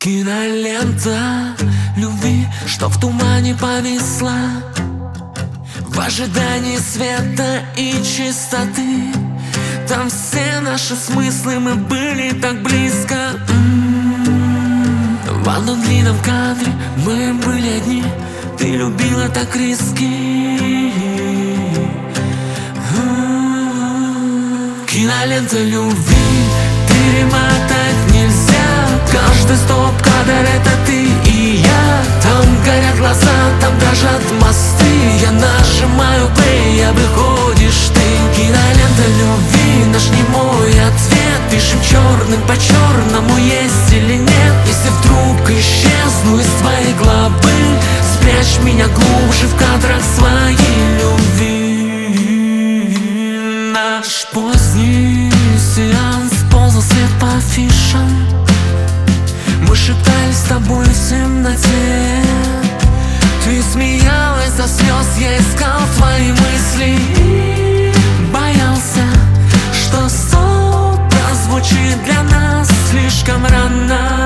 Кинолента любви, что в тумане повисла, в ожидании света и чистоты. Там все наши смыслы, мы были так близко. В одном длинном кадре мы были одни. Ты любила так риски. Кинолента любви, перемотать нельзя. Каждый стоп-кадр — это ты и я. Там горят глаза, там дрожат мосты. Я нажимаю плей, а выходишь ты. Кинолента любви, наш немой ответ. Пишем черным по черному, есть или нет. Если вдруг исчезну из твоей главы, спрячь меня глубже в кадрах своей любви. Наш поздний сеанс, ползал свет по афишам. Мы шептались с тобой в темноте. Ты смеялась до слез, я искал твои мысли и боялся, что стоп прозвучит для нас слишком рано.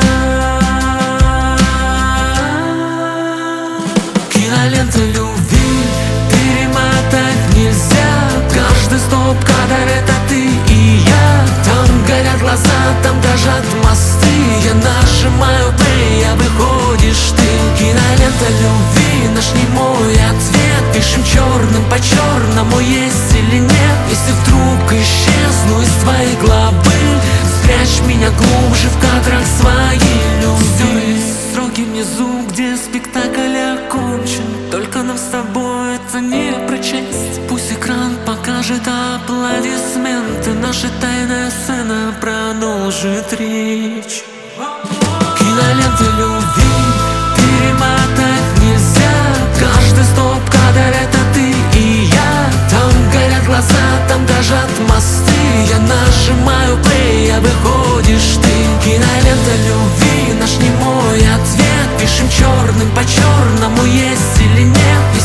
Кинолента любви, перемотать нельзя. Каждый стоп-кадр — это ты и я. Там горят глаза, там дрожат мосты. Я нажимаю плей, а выходишь ты. Кинолента любви, наш немой ответ. Пишем черным по черному, есть или нет. Если вдруг исчезну из твоей главы, спрячь меня глубже в кадрах своей любви. Строки внизу, где спектакль окончен. Только нам с тобой это не прочесть. Пусть экран покажет аплодисменты. Наша тайная сцена продолжит речь. Кинолента любви, перемотать нельзя. Каждый стоп-кадр — это ты и я. Там горят глаза, там дрожат мосты. Я нажимаю плей, а выходишь ты. Кинолента любви, наш немой ответ. Пишем черным по черному, есть или нет.